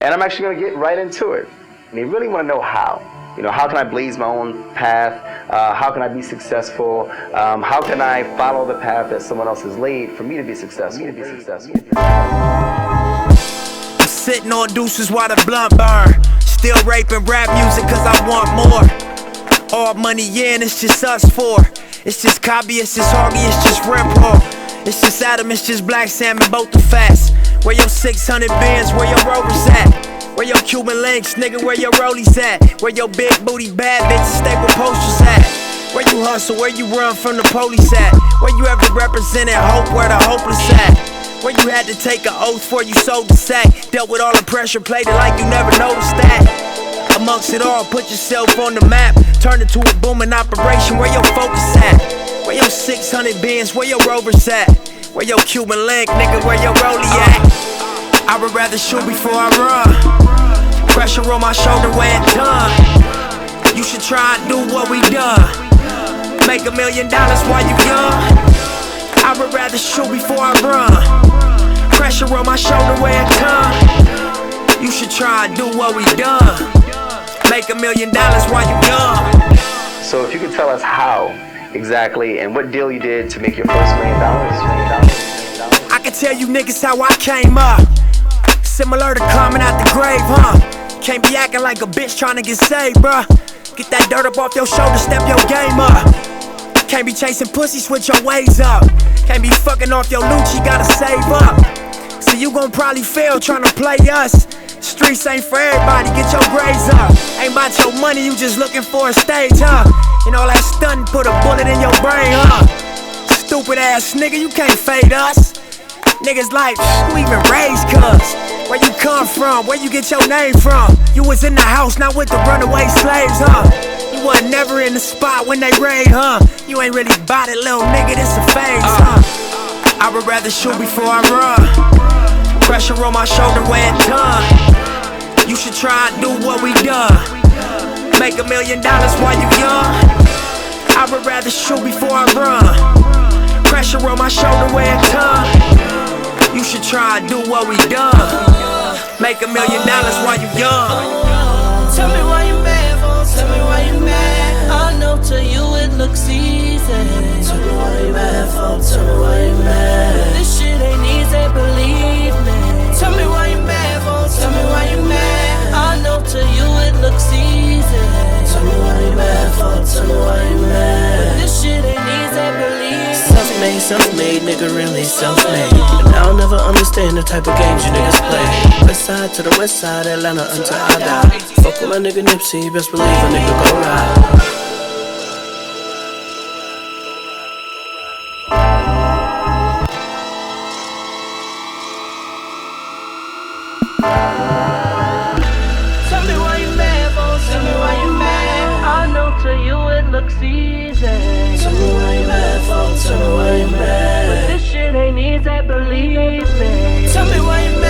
And I'm actually going to get right into it. And you really want to know how. You know, how can I blaze my own path? How can I be successful? How can I follow the path that someone else has laid for me to be successful? I'm sitting on deuces while the blunt burn. Still raping rap music cause I want more. All money in, it's just us four. It's just Cobby, it's just Harvey, it's just Rampart. It's just Adam, it's just Black Salmon, both the fast. Where your 600 bands, where your Rovers at? Where your Cuban links, nigga, where your rollies at? Where your big booty bad bitches stay with posters at? Where you hustle, where you run from the police at? Where you ever represented hope, where the hopeless at? Where you had to take an oath before you sold the sack? Dealt with all the pressure, played it like you never noticed that. Amongst it all, put yourself on the map. Turn it to a booming operation, where your focus at? Where your 600 bins, where your Rovers at? Where your Cuban link, nigga, where your rollie at? I would rather shoot before I run. Pressure on my shoulder when it's done. You should try and do what we done. Make $1 million while you young. I would rather shoot before I run. Pressure on my shoulder when it's done. You should try and do what we done. Make $1 million while you young. So if you could tell us how exactly and what deal you did to make your first $1 million. I can tell you niggas how I came up. Similar to climbing out the grave, huh? Can't be acting like a bitch trying to get saved, bruh. Get that dirt up off your shoulder, step your game up. Can't be chasing pussy, switch your ways up. Can't be fucking off your loot, you gotta save up. So you gon' probably fail trying to play us. Streets ain't for everybody, get your grades up. Ain't about your money, you just looking for a stage, huh? You know that stuntin' put a bullet in your brain, huh? Stupid ass nigga, you can't fade us. Niggas like, who even raised cuz? Where you come from? Where you get your name from? You was in the house, not with the runaway slaves, huh? You wasn't never in the spot when they raid, huh? You ain't really bout it, little nigga, this a phase, huh? I would rather shoot before I run. Pressure on my shoulder when it's done. You should try and do what we done. Make $1 million while you young. I would rather shoot before I run. Pressure on my shoulder when it's done. You should try and do what we done. Make $1 million while you young. Tell me why you mad, folks. Tell me why you mad. I know to you it looks easy. Tell me why you mad, folks. Tell me why you mad. This shit ain't easy, believe me. Tell me why you mad, folks. Tell me why you mad. I know to you it looks easy. Tell me why you mad, folks. Tell me why you mad. This shit ain't easy, believe me. Self-made, nigga, really self-made. And I'll never understand the type of games you niggas play. West side to the west side, Atlanta until I die. Fuck with my nigga Nipsey, best believe a nigga gon' ride. Tell me why you mad, folks. Tell me why you mad. I know to you it looks easy. Tell me why you mad, folks. Tell me why you mad. But this shit ain't easy, believe me. Tell me why you mad.